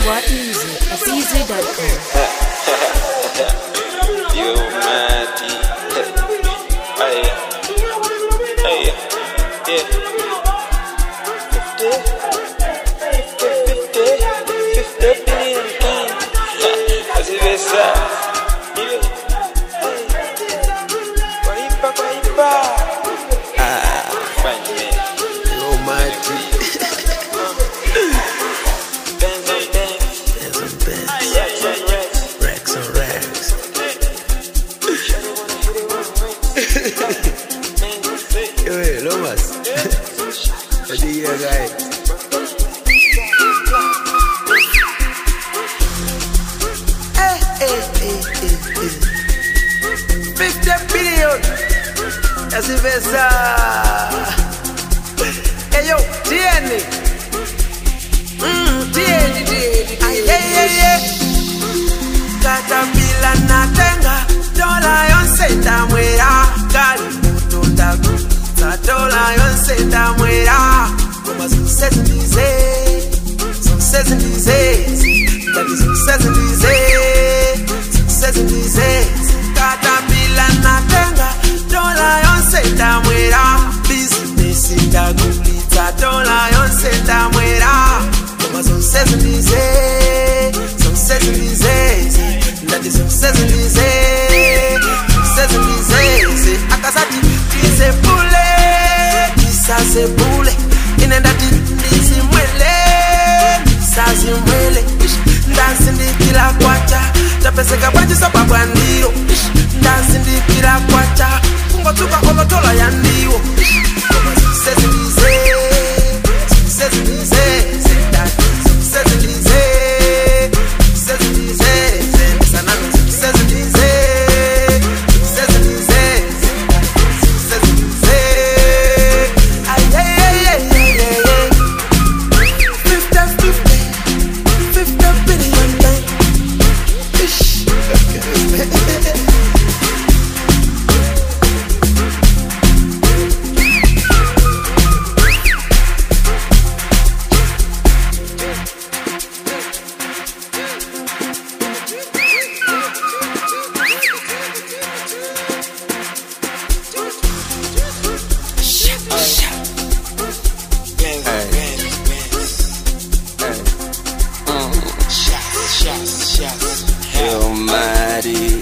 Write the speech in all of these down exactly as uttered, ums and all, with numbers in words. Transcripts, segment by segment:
what music at B Z dot com. Yo, Matty. Hey, hey, yeah. fifty, fifty, fifty billion king. Así besa. Guaipa, guaipa. Ah, fine. Yo, Matty. Benz on Benz. Benz on Benz. Rex on Rex. Rex on Rex. Yo, hey, Lomas. What do you hear, guy? Hey, hey, hey, hey, hey. fifty billion. That's the best. Hey, yo, T N. Mm, T N, T N. Ay, ay, ay, ay. Katapila natenga dola yonse tamwera kali muto takuta dola yonse tamwera koma success ndize success ndize that is success ndize success ndize katapila natenga dola yonse tamwera business takuta dola yonse tamwera koma success ndize success ndize that is success ndize success ndize akasati tise pule tisase pule inendati ndisimwele ndisasimwele ndansi ndikila kwacha tapeseka panjisa babwandiyo ndansi ndikila kwacha kungotuka olotola yandiwo success ndize success ndize that success ndize success ndize sanano success ndize success ndize success ndize ay ay ay ay ay fifty fifty fifty billion bang ish Yo, Matty.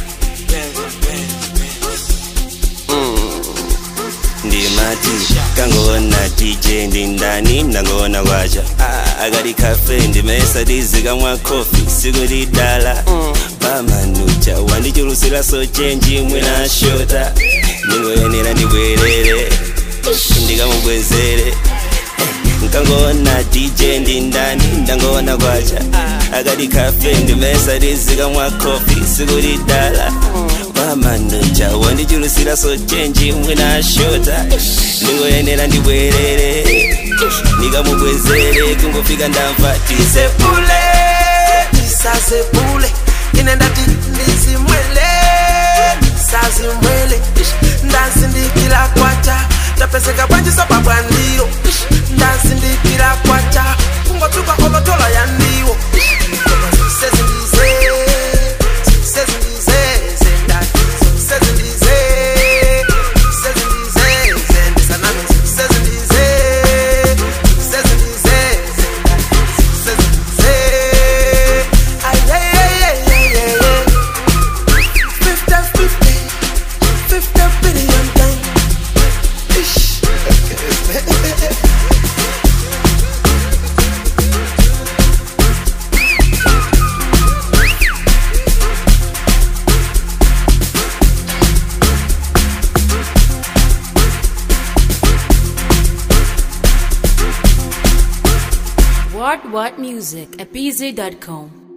Ndi Matty, kangoona D J ndi ndani nangoona waja ah, agari cafe ndi mesa diziga mwa coffee siguri dala bamanucha wandichulusila so change mwina shota ningoyenera ndibwerere ndikamubwezere nkangoona D J ndi ndani ndangoona kwacha agari cafe ndi mesa diziga mwa coffee siguri dala bamanucha wandichulusila so change mwina shota ningoyenera ndibwerere ndikamubwezere kungofika ndamva tise pule tisase pule inendati ndisimwele ndisasimwele ndansi ndikila kwacha tapeseka panjisa babwandiyo ndansi ndikila kwacha kungotuka olotola yandiwo success ndize success ndize that success ndize success ndize sanano success ndize success ndize that success ndize ay ay ay ay ay fifty fifty fifty billion bang ish What what music at B Z dot com.